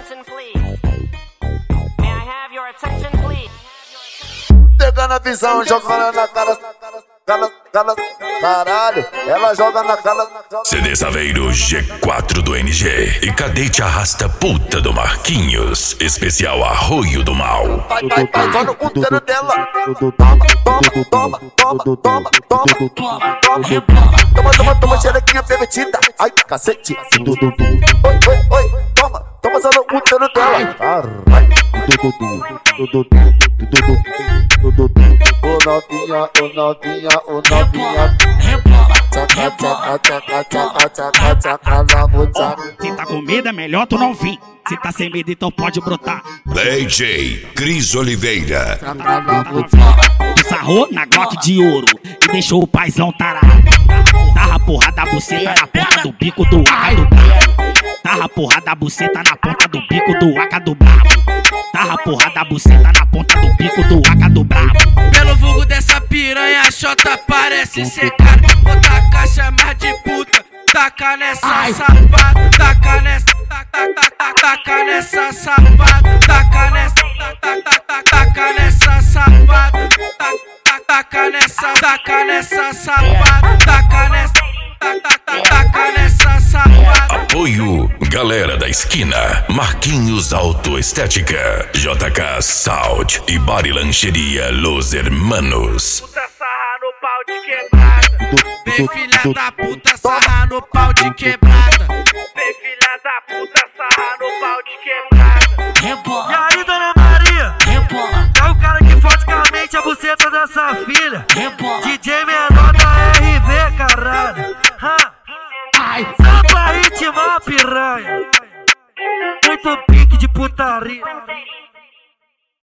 attention, please? May I have your attention, please? Pegando a visão, jogando na cara, caralho, ela joga na cara. CD Saveiro G4 do NG e Cadete Arrasta Puta do Marquinhos, especial Arroio do Mal. Vai, só no puteiro dela. Toma, xerequinha pervertida. Ai, cacete. Oi, toma só no puteiro dela. Caralho. Ô novinha. Se tá com medo é melhor tu não vir. Se tá sem medo então pode brotar. DJ Cris Oliveira. Tu sarrou na Glock de ouro e deixou o paizão tarado. Tarra a porra da buceta na ponta do bico do AK do brabo. Tarra a porra da buceta na ponta do bico do AK do brabo. Tarra a porra da buceta na ponta do bico do AK do brabo. Pelo vulgo dessa piranha, a Xota parece ser cara. Bota a caixa mais de puta, taca nessa safada, taca nessa, taca nessa safada, taca nessa, taca nessa safada, taca nessa safada, taca nessa safada. Apoio Galera da Esquina, Marquinhos Autoestética, JK Sound e Bari Lancheria Los Hermanos. Puta sarra no pau de quebrada, vem filha da puta sarra no pau de quebrada, vem filha da puta sarra no pau de quebrada. E aí, dona Maria? É o cara que fode com a mente a buceta dessa filha. DJ menor da RV, caralho. Só pra ritmar, piranha. Muito pique de putaria.